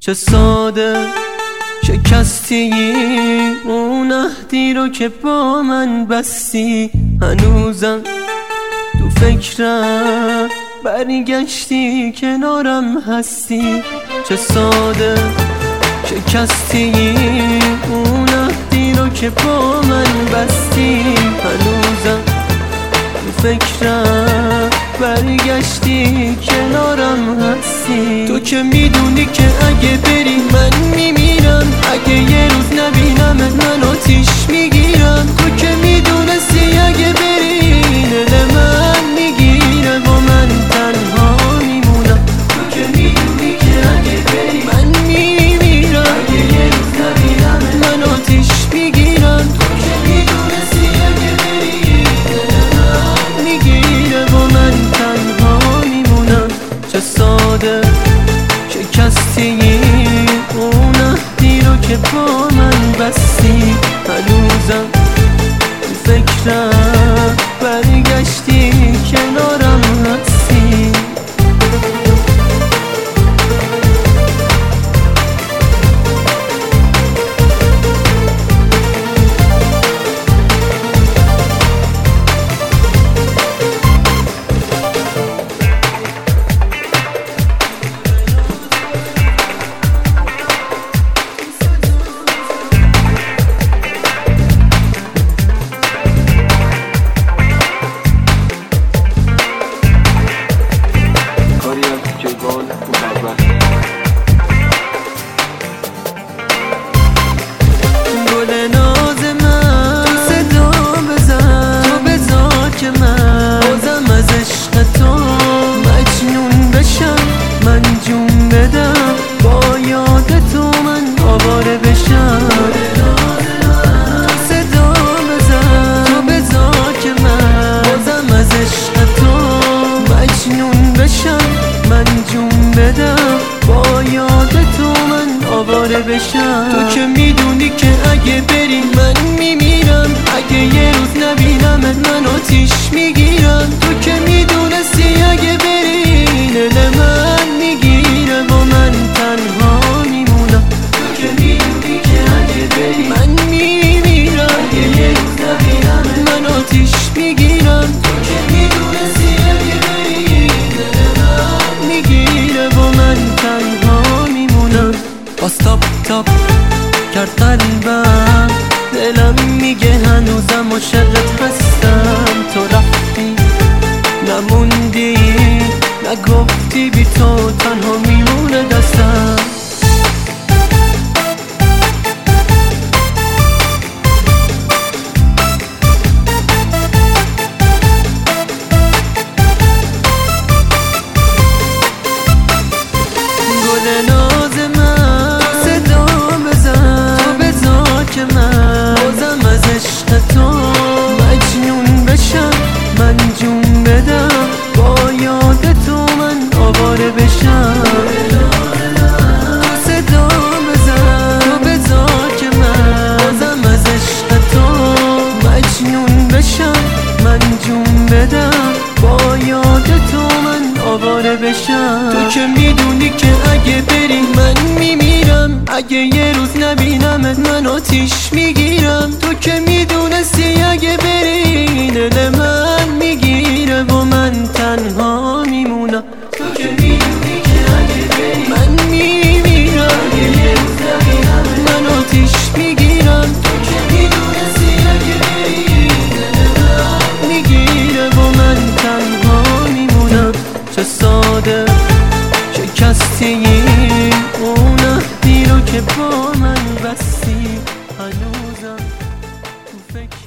چه ساده شکستی اون عهدی رو که با من بستی. هنوزم تو فکرم برگشتی کنارم هستی. چه ساده شکستی اون عهدی رو که با من بستی. هنوزم تو فکرم برگشتی کنارم هستی. تو که میدونی که اگه بری من میمیرم، اگه یه روز نبینمت من آتیش میگیرم. تو که میدونستی اگه بری دل من میگیره و من تنها میمونم. تو که میدونی که اگه بری من میمیرم، اگه یه روز نبینمت من آتیش میگیرم. تو که میدونستی اگه بری دل من میگیره و من تنها میمونم. چه ساده شکستی اون عهدی رو که با من بستی. هنوزم تو فکرم برگشتی کنارم هستی. گل ناز من تو صدا بزن، تو بذار که من بازم از عشق تو مجنون بشم. من جون بدم با یاد تو من آواره بشم. تو صدا بزن، تو بذار که من بازم از عشق تو مجنون بشم. من جون بدم با یاد تو من آواره بشم. تو که میدونی که اگه بری من میمیرم، اگه یه روز نبینمت من آتیش میگیرم. تو که میدونستی اگه بری دل من میگیره و من تنها میمونم. تو که میدونی که اگه بری من میمیرم، اگه یه روز نبینمت من آتیش میگیرم. تو که میدونستی اگه بری دل من میگیره و من تنها میمونم. باز تاپ تاپ کرد قلبم، دلم میگه هنوزم عاشقت هستم. تو رفتی نموندی، نگفتی بی تو تنها میمونه دستم. گل ناز من تو صدا بزن، تو بذار که من بازم از عشق تو مجنون بشم. من جون بدم با یاد تو من آواره بشم. تو صدا بزن، تو بذار که من بازم از عشق تو مجنون بشم. من جون بدم با یاد تو من آواره بشم. تو که میدونی که اگه بری من میمیرم، اگه یه روز نبینمت من آتیش میگیرم. تو که میدونستی اگه بری دل من میگیره و من تنها میمونم. تو که میدونی که اگه بری من میمیرم، اگه یه روز نبینمت من آتیش میگیرم. تو که میدونستی اگه بری دل من میگیره و من تنها میمونم. چه ساده شکستی اون عهدی رو که با من بستی. هنوزم تو فکر